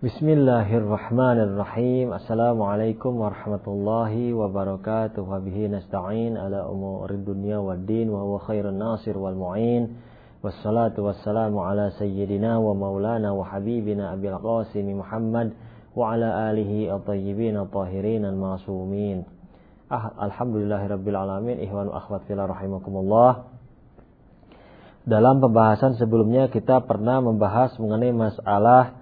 Bismillahirrahmanirrahim. Assalamualaikum warahmatullahi wabarakatuh. Wa bihi nasta'in ala umurid dunya waddin wa huwa khairun nasir wal mu'in. Wassalatu wassalamu ala sayyidina wa maulana wa habibina Abil Qasim Muhammad wa ala alihi at-tayyibin at-tahirin al-ma'sumin. Alhamdulillahirabbil alamin. Ikhwan wa akhwat fillah rahimakumullah. Dalam pembahasan sebelumnya kita pernah membahas mengenai masalah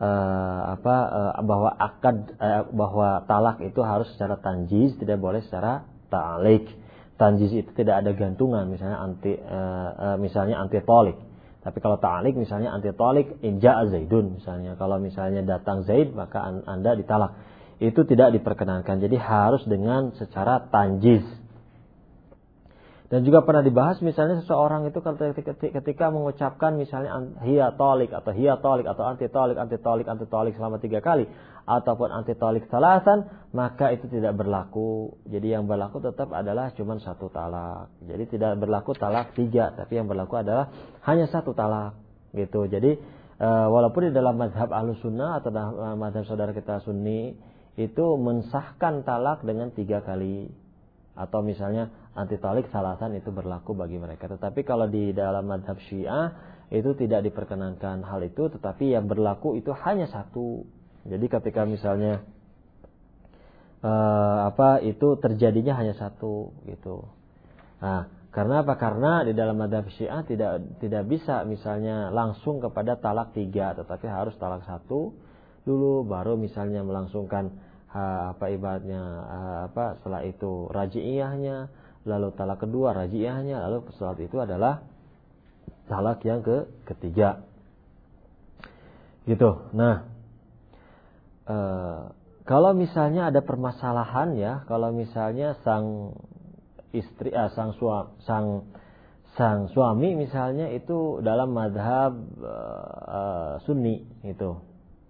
bahwa talak itu harus secara tanjiz, tidak boleh secara ta'alik. Tanjiz itu tidak ada gantungan, misalnya anti talik. Tapi kalau ta'alik misalnya anti talik in ja'a Zaidun misalnya. Kalau misalnya datang Zaid maka Anda ditalak. Itu tidak diperkenankan. Jadi harus dengan secara tanjiz. Dan juga pernah dibahas misalnya seseorang itu ketika mengucapkan misalnya hiya talik atau anti talik selama 3 kali ataupun anti talik salasan, maka itu tidak berlaku. Jadi yang berlaku tetap adalah cuma 1 talak. Jadi tidak berlaku talak 3, tapi yang berlaku adalah hanya 1 talak gitu. Jadi walaupun di dalam mazhab Ahlussunnah atau mazhab saudara kita Sunni itu mensahkan talak dengan 3 kali. Atau misalnya anti talik salasan itu berlaku bagi mereka. Tetapi kalau di dalam madhab Syiah itu tidak diperkenankan hal itu, tetapi yang berlaku itu hanya 1. Jadi ketika misalnya itu terjadinya hanya 1 gitu. Nah, karena apa? Karena di dalam madhab Syiah tidak bisa misalnya langsung kepada talak 3, tetapi harus talak 1 dulu baru misalnya melangsungkan setelah itu raji'iyahnya, lalu talak kedua raji'iyahnya, lalu setelah itu adalah talak yang ketiga gitu. Nah, kalau misalnya ada permasalahan ya, kalau misalnya sang suami misalnya itu dalam mazhab Sunni itu,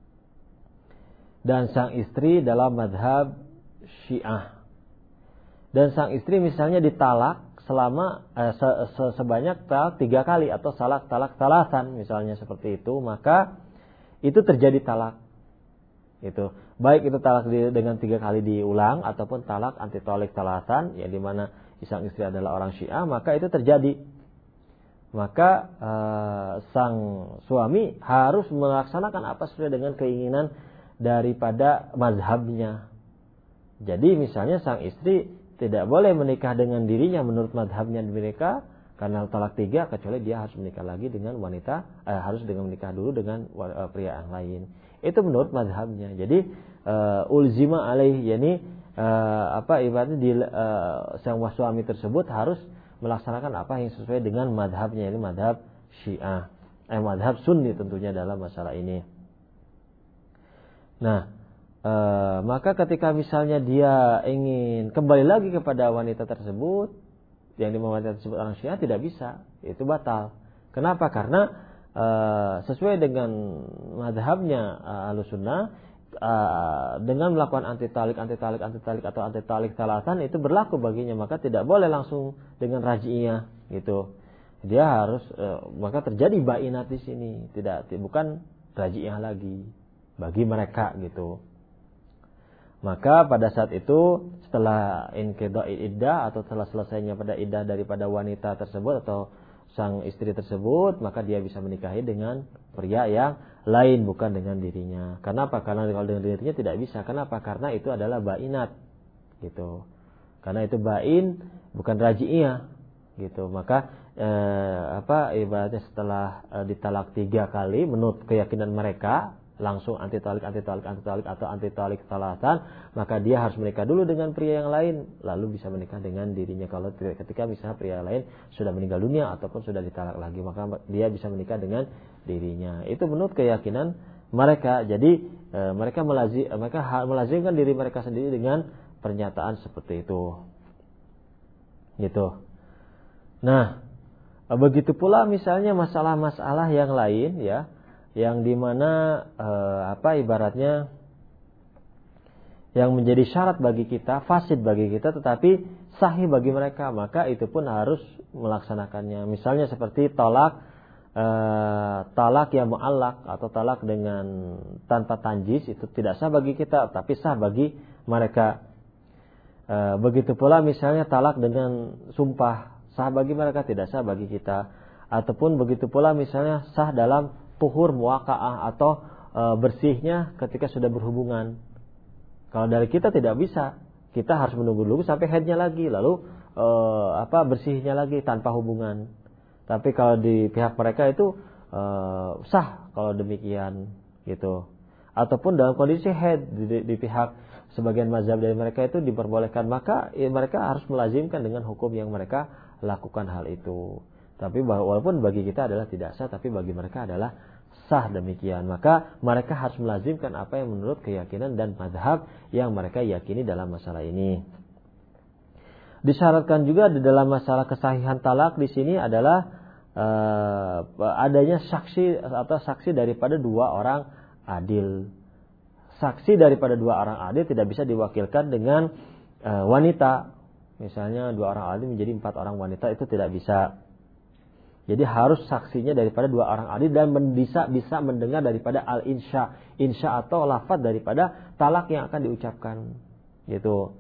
dan sang istri dalam mazhab Syiah. Dan sang istri misalnya ditalak selama sebanyak talak 3 kali atau talak salasan misalnya seperti itu, maka itu terjadi talak. Itu baik itu talak dengan 3 kali diulang ataupun talak anti talik salasan, ya di mana sang istri adalah orang Syiah, maka itu terjadi. Maka sang suami harus melaksanakan apa sesuai dengan keinginan daripada mazhabnya. Jadi misalnya sang istri tidak boleh menikah dengan dirinya menurut mazhabnya mereka karena talak 3, kecuali dia harus menikah lagi dengan wanita, harus menikah dulu dengan pria yang lain. Itu menurut mazhabnya. Jadi ulzima alaih, yani ibaratnya sang suami tersebut harus melaksanakan apa yang sesuai dengan mazhabnya, ini mazhab Syiah, mazhab Sunni tentunya dalam masalah ini. Nah, maka ketika misalnya dia ingin kembali lagi kepada wanita tersebut, yang dimana wanita tersebut orang Syiah, tidak bisa, itu batal. Kenapa? Karena sesuai dengan mazhabnya Ahlussunnah, dengan melakukan anti talik atau anti talik salasan itu berlaku baginya, maka tidak boleh langsung dengan raji'iyah gitu. Dia harus maka terjadi bainat di sini, bukan raji'iyah lagi bagi mereka gitu. Maka pada saat itu setelah inqidha'i iddah atau setelah selesainya pada iddah daripada wanita tersebut atau sang istri tersebut, maka dia bisa menikahi dengan pria yang lain, bukan dengan dirinya. Kenapa? Karena kalau dengan dirinya tidak bisa. Kenapa? Karena itu adalah bainat gitu. Karena itu bain, bukan raji'iyah gitu. Maka ibaratnya setelah ditalak 3 kali menurut keyakinan mereka, langsung anti talik atau anti talik salasan, maka dia harus menikah dulu dengan pria yang lain, lalu bisa menikah dengan dirinya. Kalau ketika misalnya pria lain sudah meninggal dunia ataupun sudah ditalak lagi, maka dia bisa menikah dengan dirinya. Itu menurut keyakinan mereka. Jadi mereka melazimkan diri mereka sendiri dengan pernyataan seperti itu gitu. Nah, begitu pula misalnya masalah-masalah yang lain ya, yang dimana ibaratnya yang menjadi syarat bagi kita, fasid bagi kita, tetapi sahih bagi mereka, maka itu pun harus melaksanakannya. Misalnya seperti tolak talak yang mu'allaq atau talak dengan tanpa tanjis itu tidak sah bagi kita, tapi sah bagi mereka. Begitu pula misalnya talak dengan sumpah, sah bagi mereka, tidak sah bagi kita. Ataupun begitu pula misalnya sah dalam tuhur muwaqa'ah atau bersihnya ketika sudah berhubungan. Kalau dari kita tidak bisa, kita harus menunggu dulu sampai haidnya lagi, lalu bersihnya lagi tanpa hubungan. Tapi kalau di pihak mereka itu sah kalau demikian gitu. Ataupun dalam kondisi haid di pihak sebagian mazhab dari mereka itu diperbolehkan, maka mereka harus melazimkan dengan hukum yang mereka lakukan hal itu. Tapi walaupun bagi kita adalah tidak sah, tapi bagi mereka adalah sah demikian. Maka mereka harus melazimkan apa yang menurut keyakinan dan mazhab yang mereka yakini dalam masalah ini. Disyaratkan juga di dalam masalah kesahihan talak di sini adalah adanya saksi atau saksi daripada dua orang adil. Saksi daripada dua orang adil tidak bisa diwakilkan dengan wanita. Misalnya dua orang adil menjadi 4 orang wanita, itu tidak bisa. Jadi harus saksinya daripada dua orang adil dan bisa mendengar daripada al-insya, insya atau lafaz daripada talak yang akan diucapkan, gitu.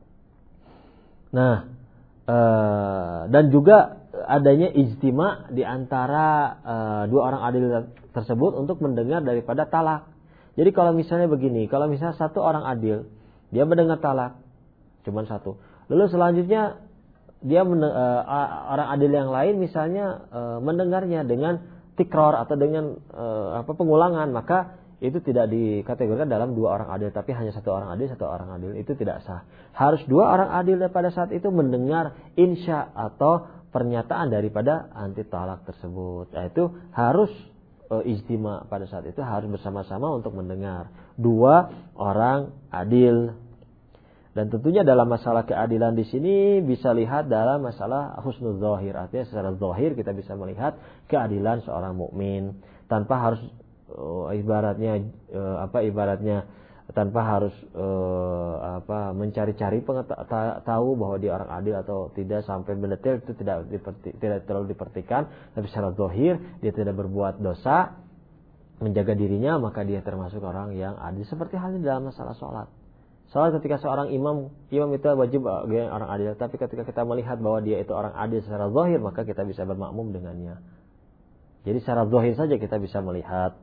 Nah, dan juga adanya ijtima di antara dua orang adil tersebut untuk mendengar daripada talak. Jadi kalau misalnya begini, kalau misalnya satu orang adil dia mendengar talak cuma satu, lalu selanjutnya dia orang adil yang lain misalnya mendengarnya dengan tikror atau dengan pengulangan, maka itu tidak dikategorikan dalam dua orang adil, tapi hanya satu orang adil, itu tidak sah. Harus dua orang adil pada saat itu mendengar insya atau pernyataan daripada anti talak tersebut. Yaitu harus ijtima pada saat itu, harus bersama-sama untuk mendengar dua orang adil. Dan tentunya dalam masalah keadilan di sini bisa lihat dalam masalah husnul zahir, artinya secara zahir kita bisa melihat keadilan seorang mukmin tanpa harus ibaratnya tanpa harus mencari-cari tahu bahwa dia orang adil atau tidak sampai mendetail, itu tidak terlalu diperhatikan. Tapi secara zahir dia tidak berbuat dosa, menjaga dirinya, maka dia termasuk orang yang adil. Seperti halnya dalam masalah sholat. Sholat ketika seorang imam itu wajib orang adil, tapi ketika kita melihat bahwa dia itu orang adil secara zahir, maka kita bisa bermakmum dengannya. Jadi secara zahir saja kita bisa melihat.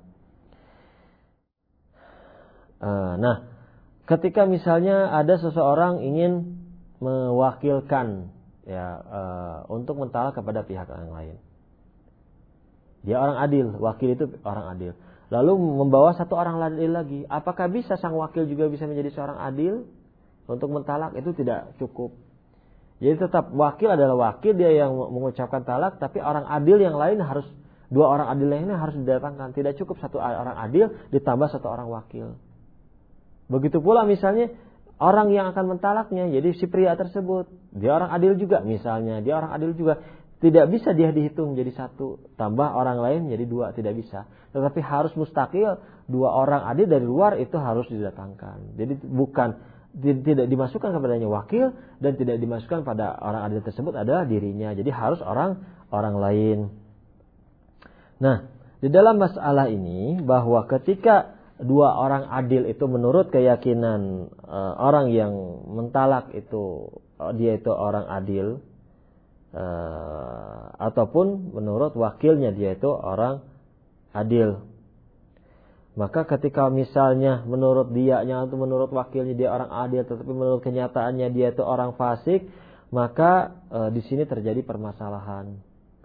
Nah, ketika misalnya ada seseorang ingin mewakilkan untuk mentalak kepada pihak yang lain, dia orang adil, wakil itu orang adil, lalu membawa satu orang adil lagi, apakah bisa sang wakil juga bisa menjadi seorang adil untuk mentalak? Itu tidak cukup. Jadi tetap wakil adalah wakil, dia yang mengucapkan talak, tapi orang adil yang lain harus, dua orang adil lainnya harus didatangkan. Tidak cukup satu orang adil ditambah satu orang wakil. Begitu pula misalnya orang yang akan mentalaknya, jadi si pria tersebut, dia orang adil juga misalnya, dia orang adil juga, tidak bisa dia dihitung jadi satu, tambah orang lain jadi dua, tidak bisa. Tetapi harus mustakil, dua orang adil dari luar itu harus didatangkan. Jadi tidak dimasukkan kepadanya wakil dan tidak dimasukkan pada orang adil tersebut adalah dirinya. Jadi harus orang lain. Nah, di dalam masalah ini bahwa ketika dua orang adil itu menurut keyakinan orang yang mentalak itu dia itu orang adil, ataupun menurut wakilnya dia itu orang adil, maka ketika misalnya menurut dianya atau menurut wakilnya dia orang adil, tetapi menurut kenyataannya dia itu orang fasik, maka di sini terjadi permasalahan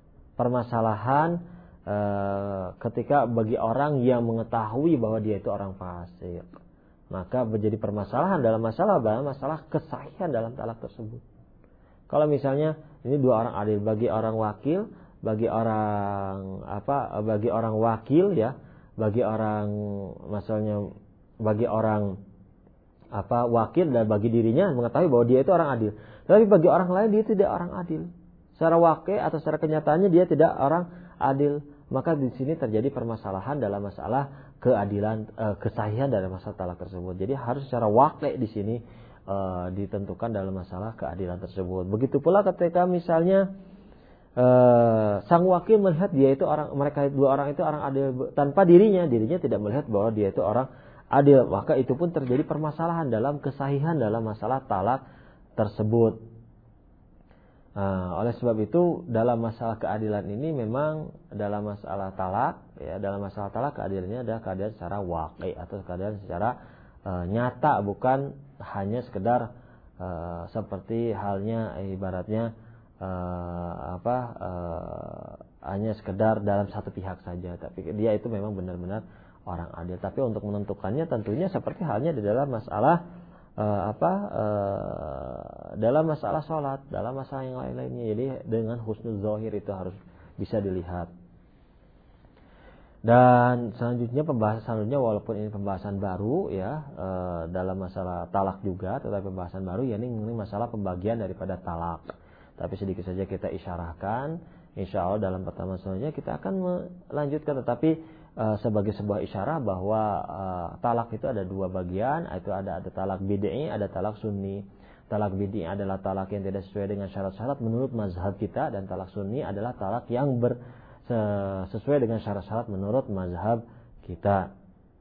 ketika bagi orang yang mengetahui bahwa dia itu orang fasik, maka menjadi permasalahan dalam masalah kesahihan dalam talak tersebut. Kalau misalnya ini dua orang adil, bagi orang wakil, bagi orang wakil ya, bagi orang misalnya bagi orang wakil dan bagi dirinya mengetahui bahwa dia itu orang adil. Tapi bagi orang lain dia tidak orang adil. Secara wakil atau secara kenyataannya dia tidak orang adil. Maka di sini terjadi permasalahan dalam masalah keadilan, kesahihan dalam masalah talak tersebut. Jadi harus secara wakil di sini ditentukan dalam masalah keadilan tersebut. Begitu pula ketika misalnya sang wakil melihat dia itu mereka dua orang itu orang adil tanpa dirinya tidak melihat bahwa dia itu orang adil, maka itu pun terjadi permasalahan dalam kesahihan dalam masalah talak tersebut. Oleh sebab itu dalam masalah keadilan ini memang dalam masalah talak keadilannya adalah keadilan secara waqi atau keadilan secara nyata, bukan hanya sekedar seperti halnya ibaratnya hanya sekedar dalam satu pihak saja, tapi dia itu memang benar-benar orang adil. Tapi untuk menentukannya tentunya seperti halnya di dalam masalah dalam masalah sholat, dalam masalah yang lain-lainnya. Jadi dengan husnul zahir itu harus bisa dilihat. Dan selanjutnya walaupun ini pembahasan baru ya dalam masalah talak juga, tetapi pembahasan baru ya ini masalah pembagian daripada talak. Tapi sedikit saja kita isyarahkan, insya Allah dalam pertemuan selanjutnya kita akan melanjutkan, tetapi sebagai sebuah isyarah bahwa talak itu ada dua bagian, itu ada talak bid'i, ada talak sunni. Talak bid'i adalah talak yang tidak sesuai dengan syarat-syarat menurut mazhab kita, dan talak sunni adalah talak yang sesuai dengan syarat-syarat menurut mazhab kita.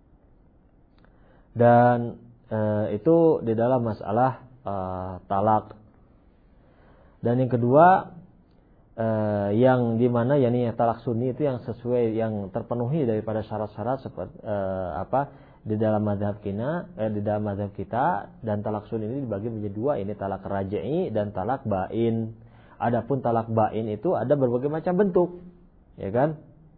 Dan itu di dalam masalah talak. Dan yang kedua yang dimana yakni talak sunni itu yang sesuai, yang terpenuhi daripada syarat-syarat seperti di dalam mazhab kita, dan talak sunni ini dibagi menjadi dua, ini talak raj'i dan talak bain. Adapun talak bain itu ada berbagai macam bentuk, ya kan?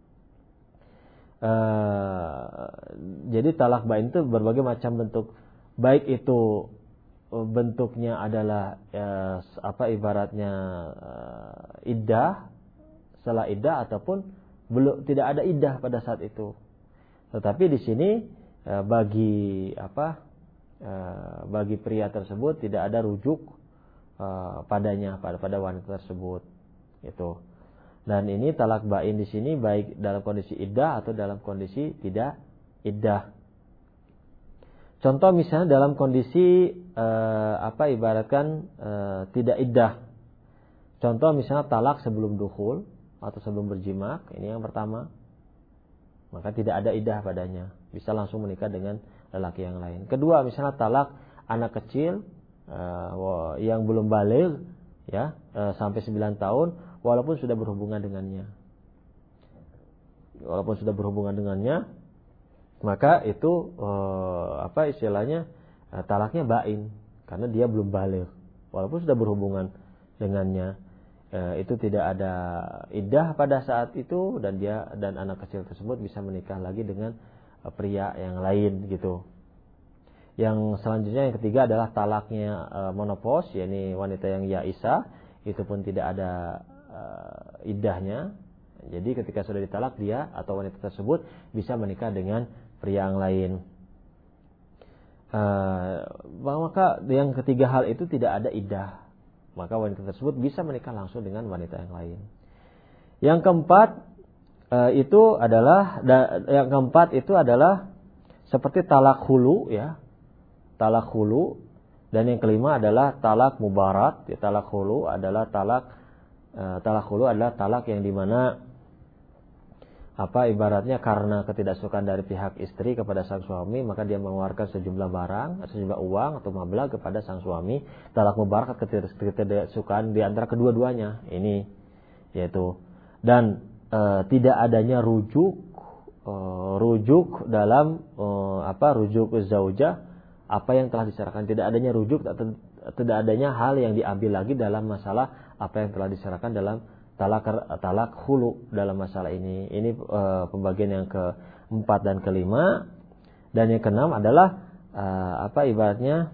Jadi talak bain itu berbagai macam bentuk, baik itu bentuknya adalah ibaratnya iddah, setelah iddah, ataupun belum, tidak ada iddah pada saat itu. Tetapi di sini bagi pria tersebut tidak ada rujuk padanya, pada wanita tersebut itu. Dan ini talak bain di sini baik dalam kondisi iddah atau dalam kondisi tidak iddah. Contoh misalnya dalam kondisi tidak iddah. Contoh misalnya talak sebelum dukhul atau sebelum berjimak, ini yang pertama. Maka tidak ada iddah padanya, bisa langsung menikah dengan lelaki yang lain. Kedua, misalnya talak anak kecil yang belum baligh ya, sampai 9 tahun walaupun sudah berhubungan dengannya. Maka itu talaknya bain karena dia belum baligh walaupun sudah berhubungan dengannya. Itu tidak ada iddah pada saat itu, dan anak kecil tersebut bisa menikah lagi dengan pria yang lain gitu. Yang selanjutnya, yang ketiga adalah talaknya monopos, yakni wanita yang ya'isa, itu pun tidak ada iddahnya. Jadi ketika sudah ditalak, dia atau wanita tersebut bisa menikah dengan pria yang lain. Maka yang ketiga hal itu tidak ada iddah, maka wanita tersebut bisa menikah langsung dengan wanita yang lain. Yang keempat itu adalah seperti talak hulu ya, talak hulu. Dan yang kelima adalah talak mubarat. Ya, talak hulu adalah talak yang dimana ibaratnya karena ketidaksukaan dari pihak istri kepada sang suami, maka dia mengeluarkan sejumlah barang, sejumlah uang atau mablag kepada sang suami. Talak mubarak ketidaksukaan di antara kedua-duanya ini, yaitu, dan tidak adanya rujuk dalam rujuk zaujah, apa yang telah diserahkan, tidak adanya rujuk, tidak adanya hal yang diambil lagi dalam masalah apa yang telah diserahkan dalam talak hulu dalam masalah ini. Ini pembagian yang keempat dan kelima. Dan yang keenam adalah ibaratnya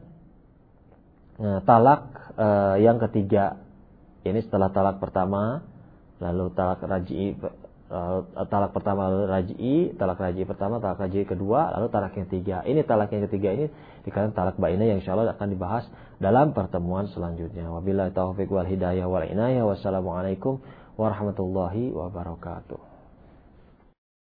talak yang ketiga. Ini setelah talak pertama, lalu talak raj'i, talak pertama lalu raj'i, talak raj'i pertama, talak raj'i kedua, lalu talak yang ketiga. Ini talak yang ketiga ini dikatakan talak bainah, yang insyaallah akan dibahas dalam pertemuan selanjutnya. Wabillahi taufiq wal hidayah wal inayah. Wassalamualaikum warahmatullahi wabarakatuh.